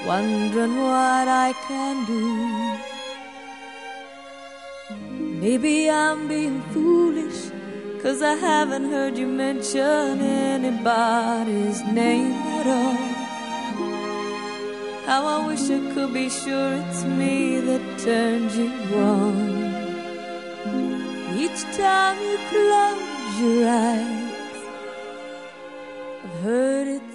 wondering what I can do. Maybe I'm being foolish, 'cause I haven't heard you mention anybody's name at all. How I wish I could be sure it's me that turned you on. Each time you close your eyes, I've heard it